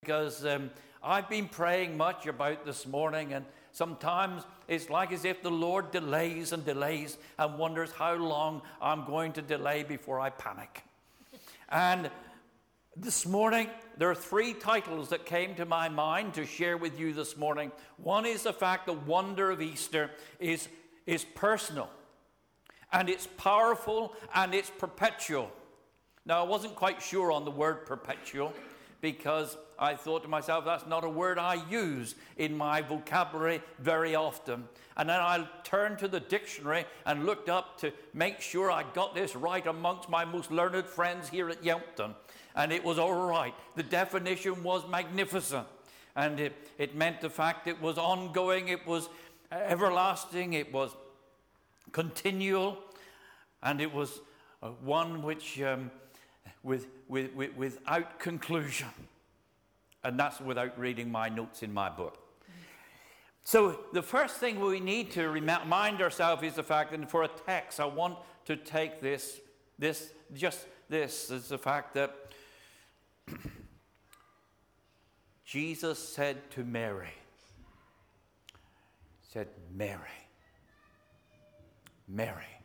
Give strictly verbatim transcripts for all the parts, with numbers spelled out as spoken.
because um, I've been praying much about this morning, and sometimes it's like as if the Lord delays and delays and wonders how long I'm going to delay before I panic. And this morning, there are three titles that came to my mind to share with you this morning. One is the fact the wonder of Easter is, is personal, and it's powerful, and it's perpetual. Now, I wasn't quite sure on the word perpetual, because I thought to myself, that's not a word I use in my vocabulary very often. And then I turned to the dictionary and looked up to make sure I got this right amongst my most learned friends here at Yelpton. And it was all right. The definition was magnificent. And it, it meant the fact it was ongoing, it was everlasting, it was continual, and it was uh, one which... Um, With, with, with, without conclusion. And that's without reading my notes in my book. So the first thing we need to remind ourselves is the fact, and for a text, I want to take this, this, just this, is the fact that Jesus said to Mary, said, Mary, Mary.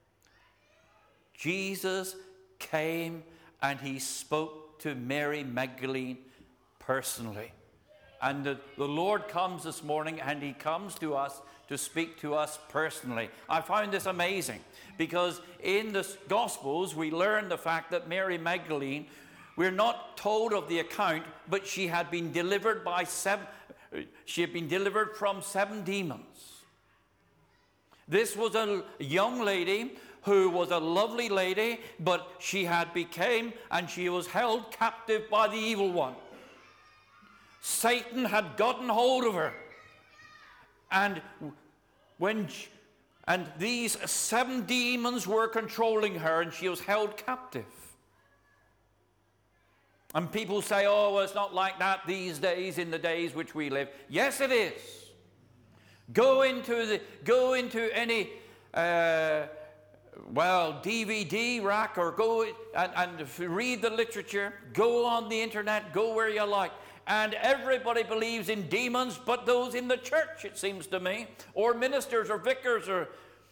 Jesus came and he spoke to Mary Magdalene personally. And the, the Lord comes this morning, and he comes to us to speak to us personally. I found this amazing, because in the Gospels we learn the fact that Mary Magdalene, we're not told of the account, but she had been delivered by seven, she had been delivered from seven demons. This was a young lady who was a lovely lady, but she had became, and she was held captive by the evil one. Satan had gotten hold of her. And when she, and these seven demons were controlling her, and she was held captive. And people say, oh, well, it's not like that these days, in the days which we live. Yes, it is. Go into the go into any uh, well, D V D rack, or go and, and read the literature, go on the internet, go where you like. And everybody believes in demons, but those in the church, it seems to me, or ministers or vicars. or.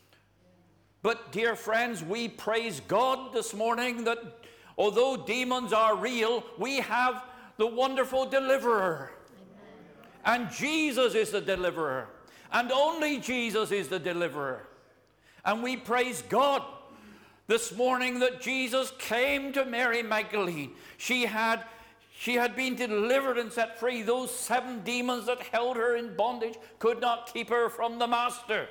But dear friends, we praise God this morning that although demons are real, we have the wonderful deliverer. Amen. And Jesus is the deliverer. And only Jesus is the deliverer. And we praise God this morning that Jesus came to Mary Magdalene. She had, she had been delivered and set free. Those seven demons that held her in bondage could not keep her from the Master.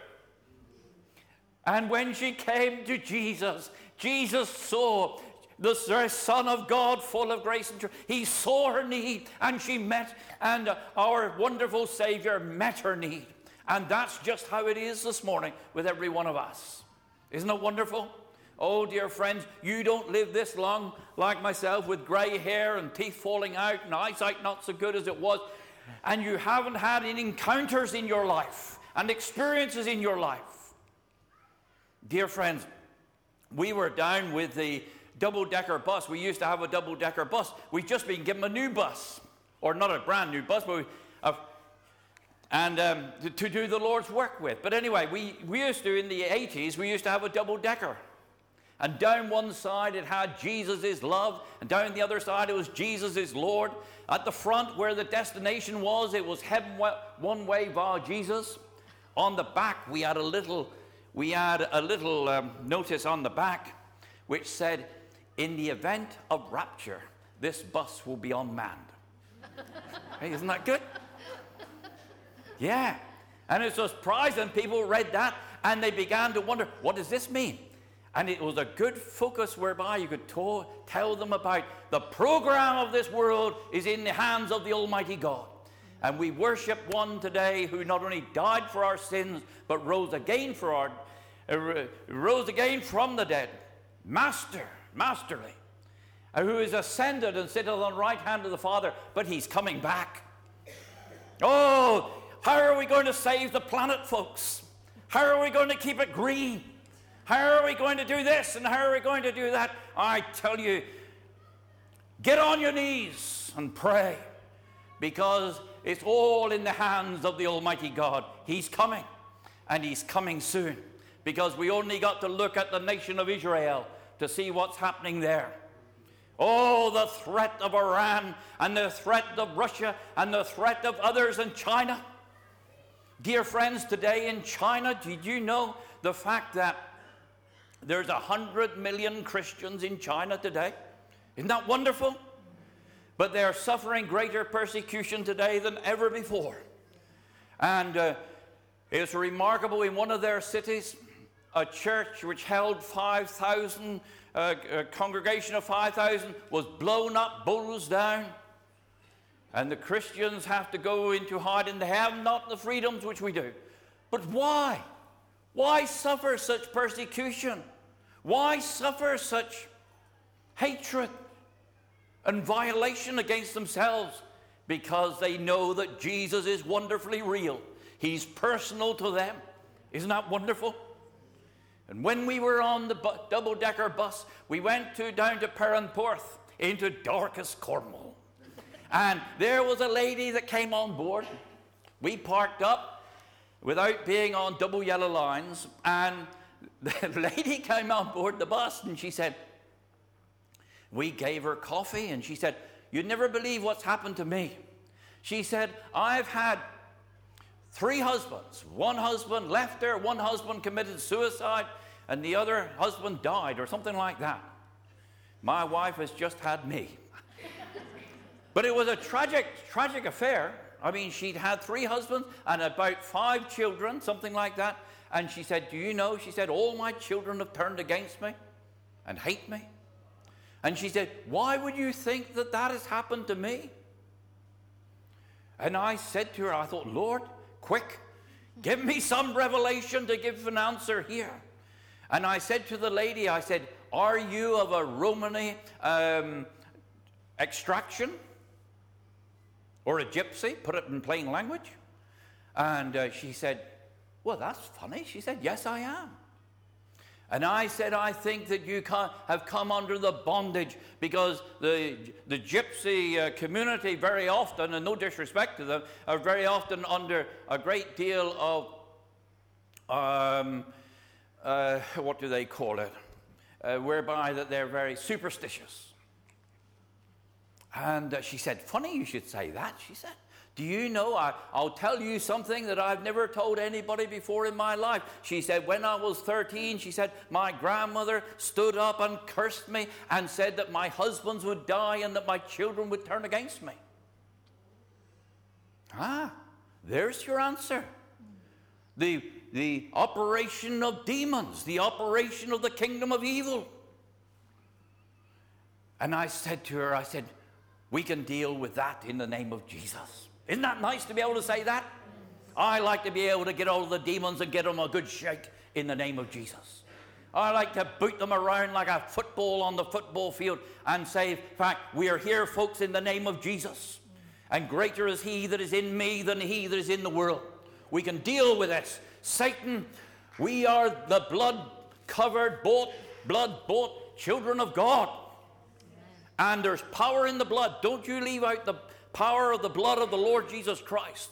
And when she came to Jesus, Jesus saw the Son of God, full of grace and truth. He saw her need, and she met, and our wonderful Savior met her need. And that's just how it is this morning with every one of us. Isn't it wonderful? Oh, dear friends, you don't live this long like myself, with gray hair and teeth falling out and eyesight not so good as it was, and you haven't had any encounters in your life and experiences in your life. Dear friends, we were down with the double-decker bus. We used to have a double-decker bus. We've just been given a new bus, or not a brand new bus, but we have and um, to, to do the Lord's work with. But anyway, we, we used to, in the eighties, we used to have a double-decker. And down one side it had Jesus is love, and down the other side it was Jesus is Lord. At the front, where the destination was, it was heaven one way via Jesus. On the back, we had a little, we had a little um, notice on the back which said, in the event of rapture, this bus will be unmanned. Hey, isn't that good? Yeah. And it was surprising. People read that and they began to wonder, what does this mean? And it was a good focus whereby you could to- tell them about the program of this world is in the hands of the Almighty God. And we worship one today who not only died for our sins, but rose again for our, uh, rose again from the dead. Master, masterly, uh, who is ascended and sitteth on the right hand of the Father, but he's coming back. Oh, how are we going to save the planet, folks? How are we going to keep it green? How are we going to do this and how are we going to do that? I tell you, get on your knees and pray. because it's all in the hands of the Almighty God. He's coming, and he's coming soon, because we only got to look at the nation of Israel to see what's happening there. Oh, the threat of Iran, and the threat of Russia, and the threat of others in China. Dear friends, today in China, did you know the fact that there's a hundred million Christians in China today? Isn't that wonderful? But they're suffering greater persecution today than ever before. And uh, it's remarkable, in one of their cities, a church which held five thousand, uh, a congregation of five thousand, was blown up, bulls down. And the Christians have to go into hiding. They have not the freedoms which we do. But why? Why suffer such persecution? Why suffer such hatred and violation against themselves? Because they know that Jesus is wonderfully real. He's personal to them. Isn't that wonderful? And when we were on the bu- double-decker bus, we went to down to Perranporth, into Dorcas, Cornwall. And there was a lady that came on board. We parked up without being on double yellow lines, and the lady came on board the bus, and she said, we gave her coffee, and she said, you'd never believe what's happened to me. She said, I've had three husbands. One husband left her, one husband committed suicide, and the other husband died, or something like that. My wife has just had me. But it was a tragic, tragic affair. I mean, she'd had three husbands and about five children, something like that. And she said, do you know, she said, all my children have turned against me and hate me. And she said, why would you think that that has happened to me? And I said to her, I thought, Lord, quick, give me some revelation to give an answer here. And I said to the lady, I said, are you of a Romani um, extraction? Or a gypsy, put it in plain language. And uh, she said, well, that's funny. She said, yes, I am. And I said, I think that you can't have come under the bondage, because the, the gypsy uh, community very often, and no disrespect to them, are very often under a great deal of, um, uh, what do they call it, uh, whereby that they're very superstitious. And uh, she said, funny you should say that, she said. Do you know, I, I'll tell you something that I've never told anybody before in my life. She said, when I was thirteen, she said, my grandmother stood up and cursed me and said that my husbands would die and that my children would turn against me. Ah, there's your answer. The, the operation of demons, the operation of the kingdom of evil. And I said to her, I said, we can deal with that in the name of Jesus. Isn't that nice to be able to say that? I like to be able to get all the demons and get them a good shake in the name of Jesus. I like to boot them around like a football on the football field and say, in fact, we are here, folks, in the name of Jesus. And greater is he that is in me than he that is in the world. We can deal with this. Satan, we are the blood-covered, bought, blood-bought children of God. And there's power in the blood. Don't you leave out the power of the blood of the Lord Jesus Christ.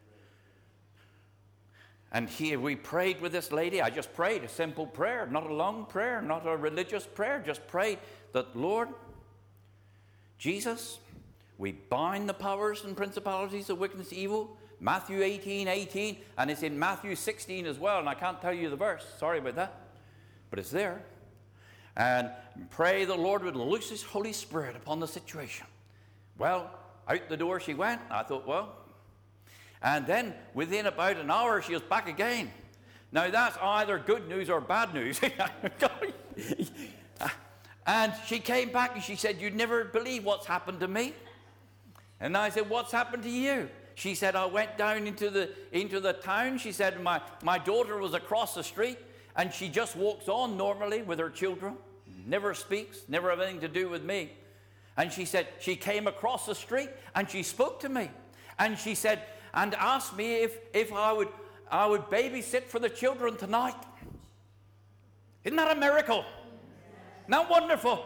And here we prayed with this lady. I just prayed a simple prayer, not a long prayer, not a religious prayer. Just prayed that, Lord Jesus, we bind the powers and principalities of wickedness, evil. Matthew eighteen, eighteen, and it's in Matthew sixteen as well. And I can't tell you the verse. Sorry about that. But it's there. And pray the Lord would loose his Holy Spirit upon the situation. Well, out the door she went. I thought, well. And then within about an hour, she was back again. Now, that's either good news or bad news. And she came back and she said, you'd never believe what's happened to me. And I said, what's happened to you? She said, I went down into the, into the town. She said, my, my daughter was across the street. And she just walks on normally with her children. Never speaks, never have anything to do with me. And she said, she came across the street and she spoke to me. And she said, and asked me if, if I would I would babysit for the children tonight. Isn't that a miracle? Isn't that wonderful?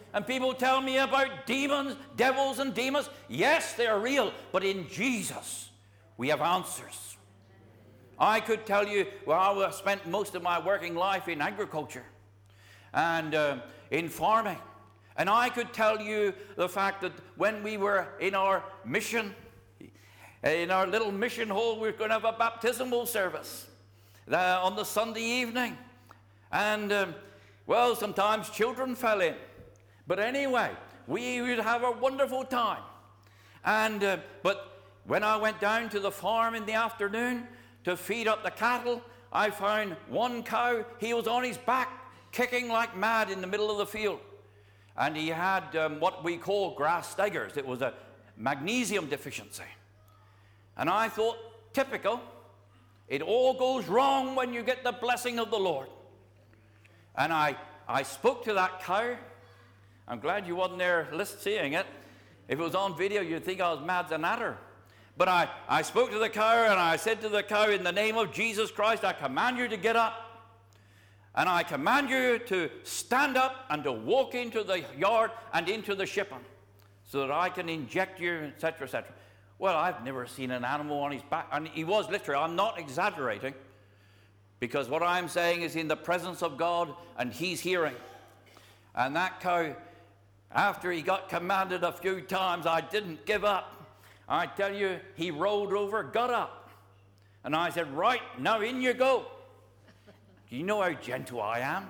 And people tell me about demons, devils and demons. Yes, they're real, but in Jesus we have answers. I could tell you, well, I spent most of my working life in agriculture and uh, in farming. And I could tell you the fact that when we were in our mission, in our little mission hall, we were going to have a baptismal service uh, on the Sunday evening. And, um, well, sometimes children fell in. But anyway, we would have a wonderful time. And uh, but when I went down to the farm in the afternoon to feed up the cattle, I found one cow. He was on his back, kicking like mad in the middle of the field. And he had um, what we call grass staggers. It was a magnesium deficiency. And I thought, typical. It all goes wrong when you get the blessing of the Lord. And I, I spoke to that cow. I'm glad you wasn't there seeing it. If it was on video, you'd think I was mad as an adder. But I, I spoke to the cow, and I said to the cow, in the name of Jesus Christ, I command you to get up. And I command you to stand up and to walk into the yard and into the shippon so that I can inject you, et cetera, et cetera. Well, I've never seen an animal on his back. And he was literally, I'm not exaggerating, because what I'm saying is in the presence of God, and he's hearing. And that cow, after he got commanded a few times, I didn't give up. I tell you, he rolled over, got up. And I said, right, now in you go. Do you know how gentle I am?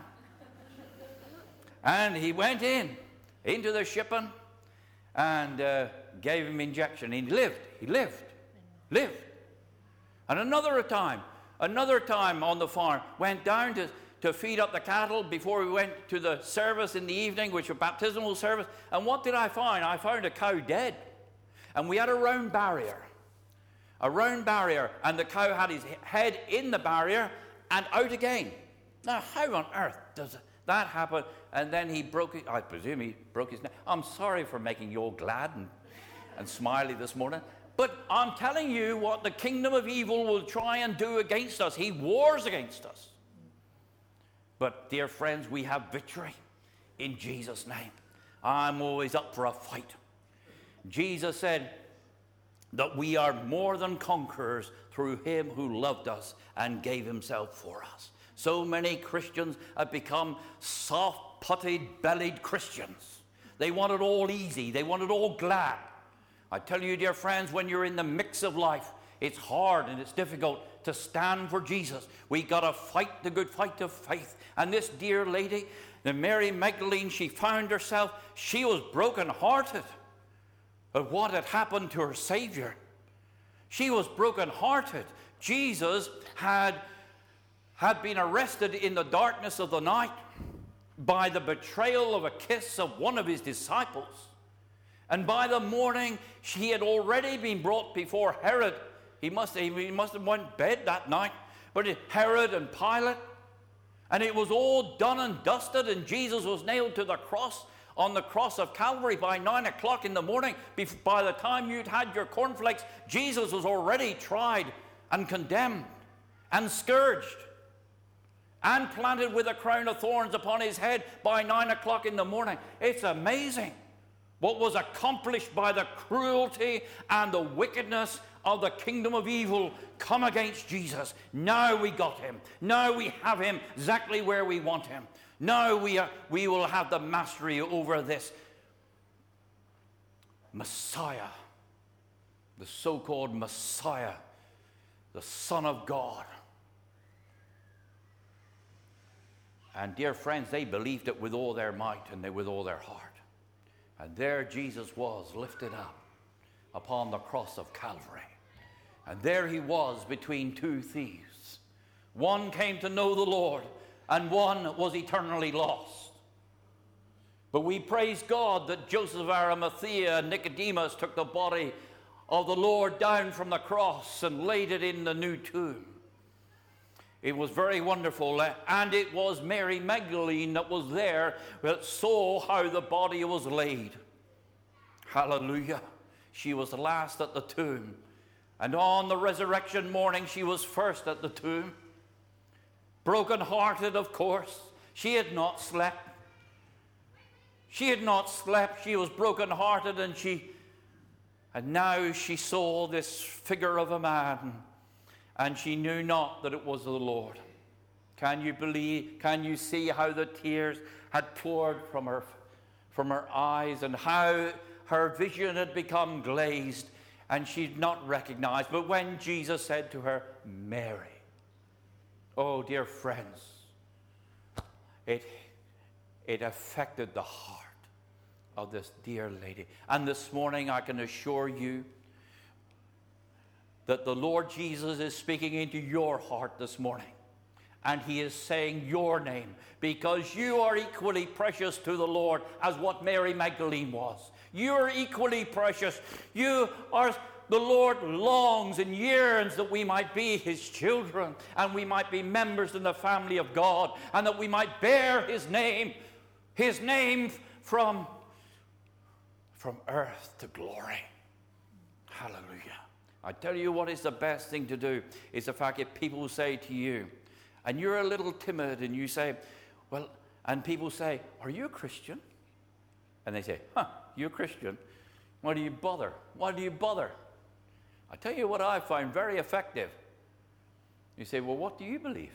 And he went in, into the shippon, and uh, gave him injection. He lived, he lived, lived. And another time, another time on the farm, went down to to feed up the cattle before we went to the service in the evening, which was baptismal service. And what did I find? I found a cow dead. And we had a round barrier. A round barrier. And the cow had his head in the barrier and out again. Now, how on earth does that happen? And then he broke it. I presume he broke his neck. I'm sorry for making you all glad and, and smiley this morning. But I'm telling you what the kingdom of evil will try and do against us. He wars against us. But, dear friends, we have victory in Jesus' name. I'm always up for a fight. Jesus said that we are more than conquerors through him who loved us and gave himself for us. So many Christians have become soft-putted, bellied Christians. They want it all easy. They want it all glad. I tell you, dear friends, when you're in the mix of life, it's hard and it's difficult to stand for Jesus. We got to fight the good fight of faith. And this dear lady, the Mary Magdalene, she found herself, she was brokenhearted at what had happened to her Savior. She was brokenhearted. Jesus had, had been arrested in the darkness of the night by the betrayal of a kiss of one of his disciples. And by the morning, she had already been brought before Herod. He must, he must have went to bed that night. But Herod and Pilate. And it was all done and dusted, and Jesus was nailed to the cross, on the cross of Calvary by nine o'clock in the morning. By the time you'd had your cornflakes, Jesus was already tried and condemned and scourged and planted with a crown of thorns upon his head by nine o'clock in the morning. It's amazing what was accomplished by the cruelty and the wickedness of the kingdom of evil come against Jesus. Now we got him. Now we have him exactly where we want him. Now we, are, we will have the mastery over this Messiah, the so-called Messiah, the Son of God. And dear friends, they believed it with all their might and they, with all their heart. And there Jesus was lifted up upon the cross of Calvary. And there he was between two thieves. One came to know the Lord, and one was eternally lost. But we praise God that Joseph of Arimathea and Nicodemus took the body of the Lord down from the cross and laid it in the new tomb. It was very wonderful, and it was Mary Magdalene that was there that saw how the body was laid. Hallelujah. She was last at the tomb. And on the resurrection morning, she was first at the tomb. Broken-hearted, of course. She had not slept. She had not slept. She was brokenhearted, and she, and now she saw this figure of a man, and she knew not that it was the Lord. Can you believe? Can you see how the tears had poured from her, from her eyes, and how her vision had become glazed, and she'd not recognized? But when Jesus said to her, Mary, oh, dear friends, it, it affected the heart of this dear lady. And this morning I can assure you that the Lord Jesus is speaking into your heart this morning. And he is saying your name, because you are equally precious to the Lord as what Mary Magdalene was. You are equally precious. You are, the Lord longs and yearns that we might be his children, and we might be members in the family of God, and that we might bear his name, his name from, from earth to glory. Hallelujah. I tell you what is the best thing to do, is the fact that people say to you, and you're a little timid, and you say, well, and people say, are you a Christian? And they say, huh, you're a Christian? Why do you bother? Why do you bother? I tell you what I find very effective. You say, well, what do you believe?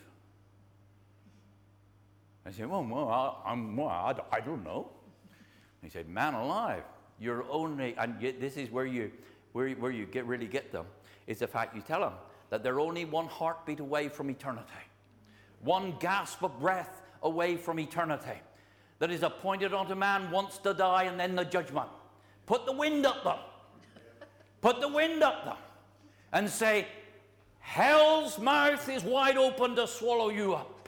I say, well, well, I, I'm, well I, I don't know. He said, man alive, you're only, and yet this is where you, where, where you get, really get them, is the fact you tell them that they're only one heartbeat away from eternity. One gasp of breath away from eternity. That is appointed unto man once to die, and then the judgment. Put the wind up them. Put the wind up them. And say, hell's mouth is wide open to swallow you up.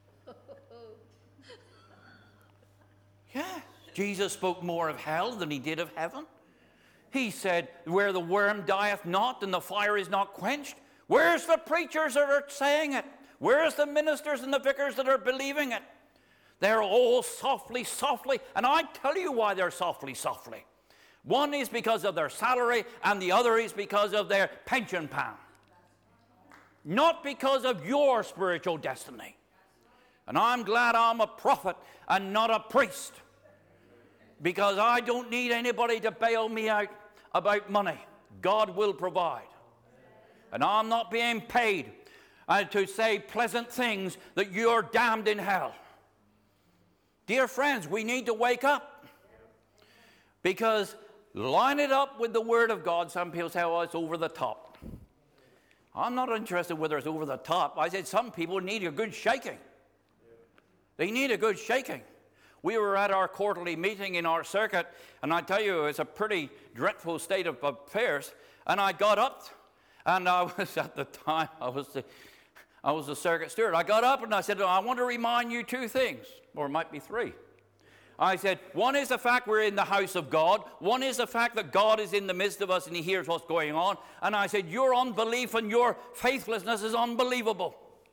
Yeah, Jesus spoke more of hell than he did of heaven. He said, where the worm dieth not and the fire is not quenched. Where's the preachers that are saying it? Where's the ministers and the vicars that are believing it? They're all softly, softly. And I tell you why they're softly, softly. One is because of their salary, and the other is because of their pension plan. Not because of your spiritual destiny. And I'm glad I'm a prophet and not a priest, because I don't need anybody to bail me out about money. God will provide. And I'm not being paid uh, to say pleasant things that you're damned in hell. Dear friends, we need to wake up, because line it up with the Word of God. Some people say, oh, it's over the top. I'm not interested whether it's over the top. I said some people need a good shaking. They need a good shaking. We were at our quarterly meeting in our circuit, and I tell you, it's a pretty dreadful state of affairs. And I got up, and I was at the time, I was the, I was the circuit steward. I got up and I said, I want to remind you two things, or it might be three. I said, one is the fact we're in the house of God. One is the fact that God is in the midst of us and he hears what's going on. And I said, your unbelief and your faithlessness is unbelievable.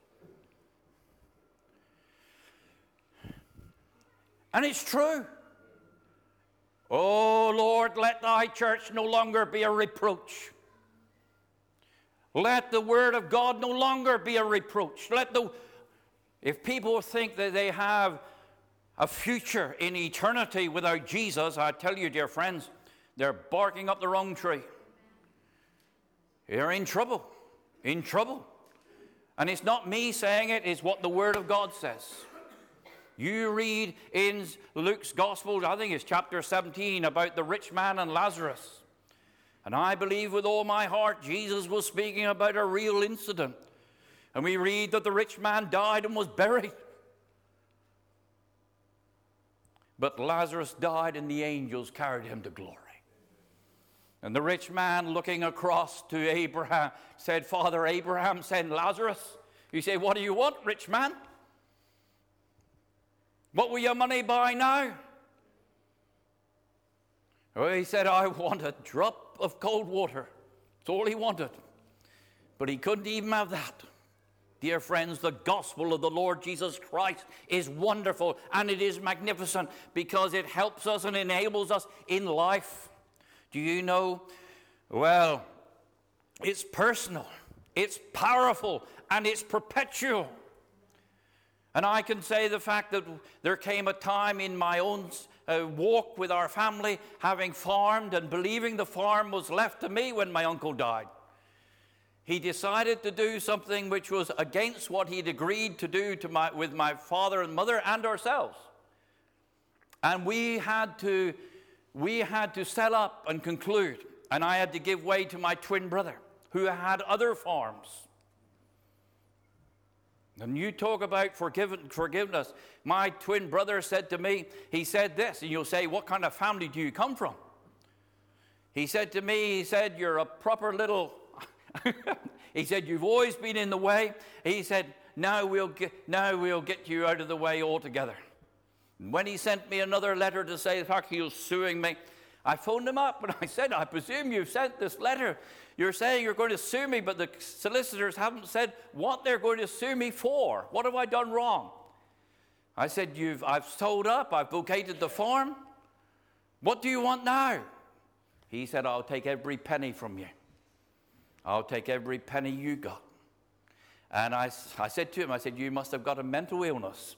And it's true. Oh, Lord, let thy church no longer be a reproach. Let the word of God no longer be a reproach. Let the, if people think that they have a future in eternity without Jesus, I tell you, dear friends, they're barking up the wrong tree. They're in trouble, in trouble. And it's not me saying it, it's what the Word of God says. You read in Luke's Gospel, I think it's chapter seventeen, about the rich man and Lazarus. And I believe with all my heart Jesus was speaking about a real incident. And we read that the rich man died and was buried. But Lazarus died and the angels carried him to glory. And the rich man, looking across to Abraham, said, Father Abraham, send Lazarus. You say, what do you want, rich man? What will your money buy now? Well, he said, I want a drop of cold water. That's all he wanted. But he couldn't even have that. Dear friends, the gospel of the Lord Jesus Christ is wonderful and it is magnificent because it helps us and enables us in life. Do you know? Well, it's personal, it's powerful, and it's perpetual. And I can say the fact that there came a time in my own uh, walk with our family, having farmed and believing the farm was left to me when my uncle died. He decided to do something which was against what he'd agreed to do to my, with my father and mother and ourselves. And we had to, we had to sell up and conclude. And I had to give way to my twin brother, who had other farms. And you talk about forgive, forgiveness. My twin brother said to me, he said this, and you'll say, what kind of family do you come from? He said to me, he said, you're a proper little, he said, you've always been in the way. He said, now we'll get, now we'll get you out of the way altogether. And when he sent me another letter to say the fact he was suing me, I phoned him up and I said, I presume you've sent this letter. You're saying you're going to sue me, but the solicitors haven't said what they're going to sue me for. What have I done wrong? I said, You've, I've sold up. I've vacated the farm. What do you want now? He said, I'll take every penny from you. I'll take every penny you got. And I, I said to him, I said, you must have got a mental illness.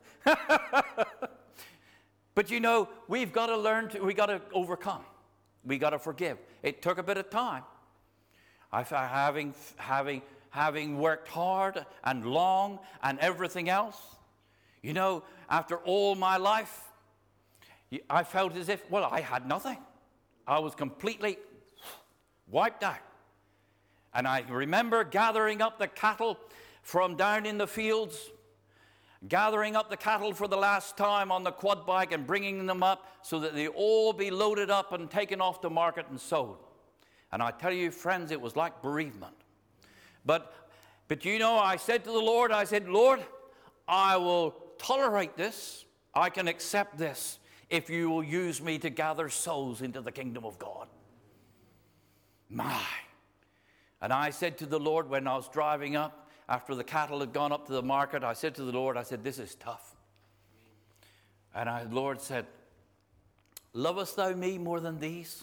But you know, we've got to learn to, we've got to overcome. We've got to forgive. It took a bit of time. I, having, having, having worked hard and long and everything else, you know, after all my life, I felt as if, well, I had nothing. I was completely wiped out. And I remember gathering up the cattle from down in the fields, gathering up the cattle for the last time on the quad bike and bringing them up so that they all be loaded up and taken off the market and sold. And I tell you, friends, it was like bereavement. But, but you know, I said to the Lord, I said, Lord, I will tolerate this. I can accept this if you will use me to gather souls into the kingdom of God. My. And I said to the Lord when I was driving up, after the cattle had gone up to the market, I said to the Lord, I said, this is tough. And I, the Lord said, lovest thou me more than these?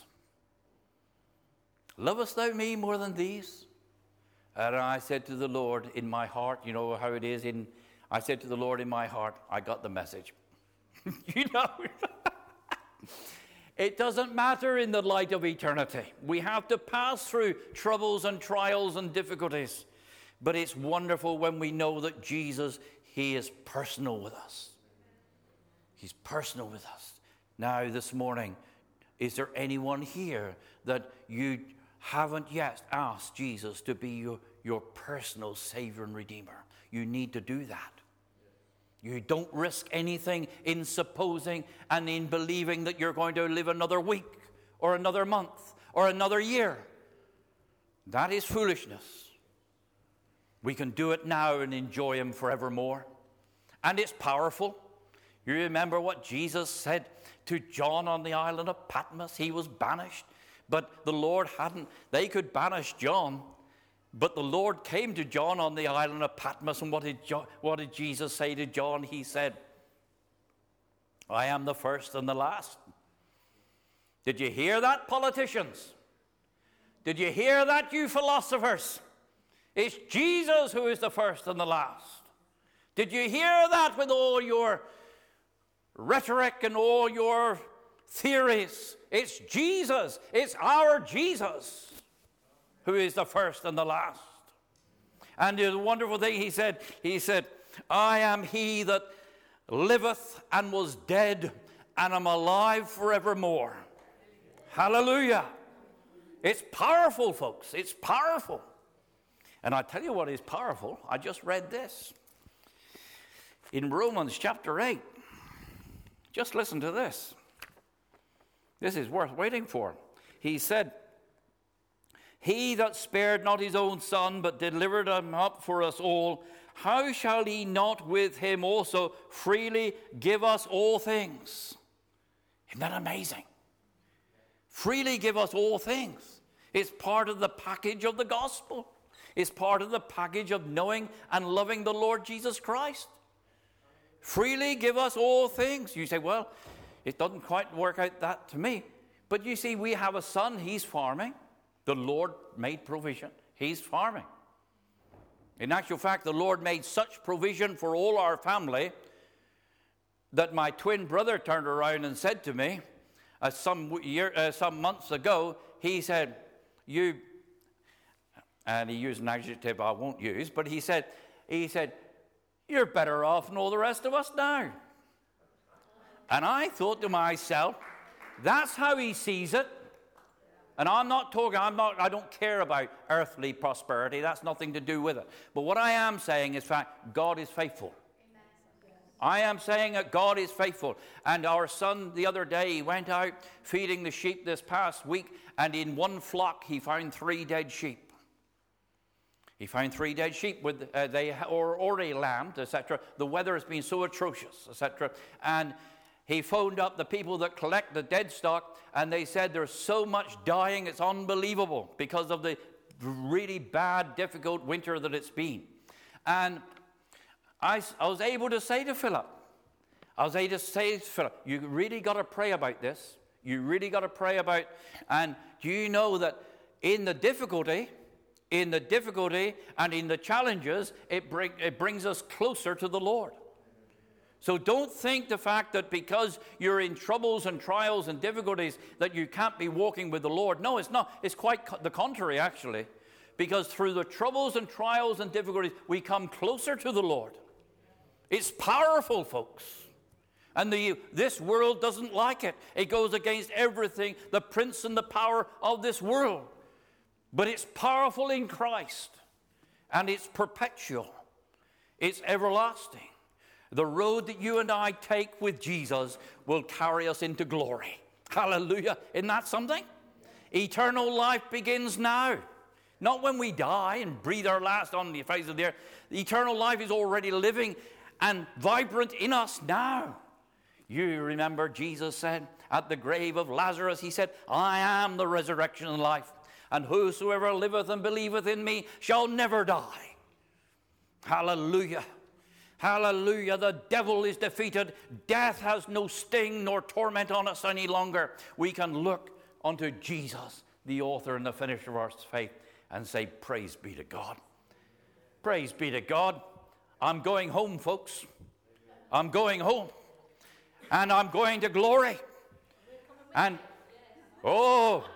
Lovest thou me more than these? And I said to the Lord in my heart, you know how it is, in, I said to the Lord in my heart, I got the message. You know, it doesn't matter in the light of eternity. We have to pass through troubles and trials and difficulties. But it's wonderful when we know that Jesus, he is personal with us. He's personal with us. Now, this morning, is there anyone here that you haven't yet asked Jesus to be your, your personal Savior and Redeemer? You need to do that. You don't risk anything in supposing and in believing that you're going to live another week or another month or another year. That is foolishness. We can do it now and enjoy him forevermore. And it's powerful. You remember what Jesus said to John on the island of Patmos? He was banished, but the Lord hadn't. They could banish John, but the Lord came to John on the island of Patmos, and what did, jo- what did Jesus say to John? He said, I am the first and the last. Did you hear that, politicians? Did you hear that, you philosophers? It's Jesus who is the first and the last. Did you hear that with all your rhetoric and all your theories? It's Jesus. It's our Jesus who is the first and the last. And the wonderful thing he said, he said, I am he that liveth and was dead and am alive forevermore. Hallelujah. It's powerful, folks. It's powerful. And I tell you what is powerful. I just read this. In Romans chapter eight. Just listen to this. This is worth waiting for. He said, he that spared not his own son, but delivered him up for us all, how shall he not with him also freely give us all things? Isn't that amazing? Freely give us all things. It's part of the package of the gospel. It's part of the package of knowing and loving the Lord Jesus Christ. Freely give us all things. You say, well, it doesn't quite work out that to me. But you see, we have a son, he's farming. The Lord made provision. He's farming. In actual fact, the Lord made such provision for all our family that my twin brother turned around and said to me uh, some year, uh, some months ago. He said, "You," and he used an adjective I won't use, but he said, he said, "You're better off than all the rest of us now." And I thought to myself, that's how he sees it. And I'm not talking, I'm not, I don't care about earthly prosperity. That's nothing to do with it. But what I am saying is fact, God is faithful. I am saying that God is faithful. And our son the other day, he went out feeding the sheep this past week, and in one flock he found three dead sheep. He found three dead sheep with uh, they or already lambed, et cetera. The weather has been so atrocious, et cetera. And he phoned up the people that collect the dead stock, and they said there's so much dying, it's unbelievable because of the really bad, difficult winter that it's been. And I, I was able to say to Philip, I was able to say to Philip, you really got to pray about this. You really got to pray about, and do you know that in the difficulty, in the difficulty and in the challenges, it, bring, it brings us closer to the Lord. So don't think the fact that because you're in troubles and trials and difficulties that you can't be walking with the Lord. No, it's not. It's quite co- the contrary, actually. Because through the troubles and trials and difficulties, we come closer to the Lord. It's powerful, folks. And the, this world doesn't like it. It goes against everything, the prince and the power of this world. But it's powerful in Christ. And it's perpetual. It's everlasting. The road that you and I take with Jesus will carry us into glory. Hallelujah. Isn't that something? Eternal life begins now. Not when we die and breathe our last on the face of the earth. Eternal life is already living and vibrant in us now. You remember Jesus said at the grave of Lazarus, he said, I am the resurrection and life. And whosoever liveth and believeth in me shall never die. Hallelujah. Hallelujah. The devil is defeated. Death has no sting nor torment on us any longer. We can look unto Jesus, the author and the finisher of our faith, and say, praise be to God. Praise be to God. I'm going home, folks. I'm going home. And I'm going to glory. And, oh,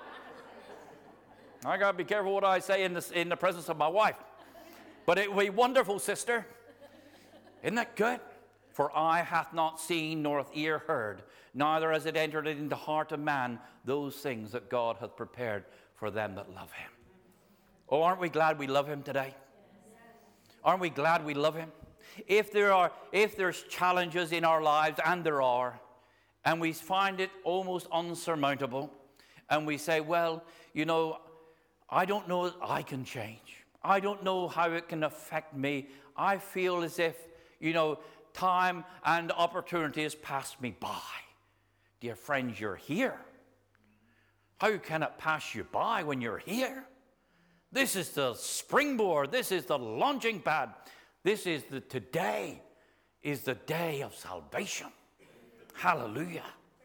I got to be careful what I say in, this, in the presence of my wife. But it will be wonderful, sister. Isn't that good? For eye hath not seen, nor hath ear heard, neither has it entered into the heart of man, those things that God hath prepared for them that love him. Oh, aren't we glad we love him today? Aren't we glad we love him? If there are, if there's challenges in our lives, and there are, and we find it almost unsurmountable, and we say, well, you know, I don't know that I can change. I don't know how it can affect me. I feel as if, you know, time and opportunity has passed me by. Dear friends, you're here. How can it pass you by when you're here? This is the springboard. This is the launching pad. This is the today is the day of salvation. Hallelujah.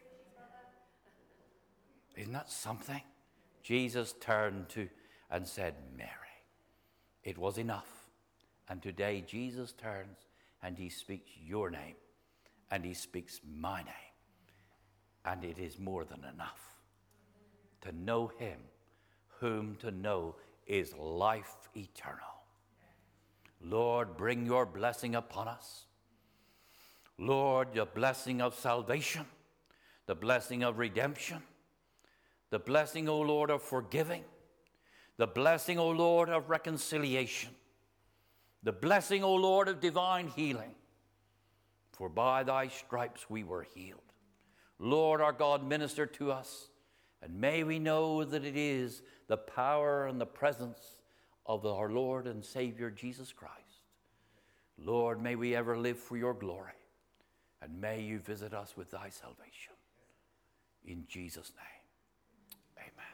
Isn't that something? Jesus turned to and said, Mary. It was enough. And today Jesus turns and he speaks your name and he speaks my name. And it is more than enough to know him, whom to know is life eternal. Lord, bring your blessing upon us. Lord, the blessing of salvation, the blessing of redemption, the blessing, O Lord, of forgiving, the blessing, O Lord, of reconciliation, the blessing, O Lord, of divine healing. For by thy stripes we were healed. Lord, our God, minister to us, and may we know that it is the power and the presence of our Lord and Savior Jesus Christ. Lord, may we ever live for your glory, and may you visit us with thy salvation. In Jesus' name, amen.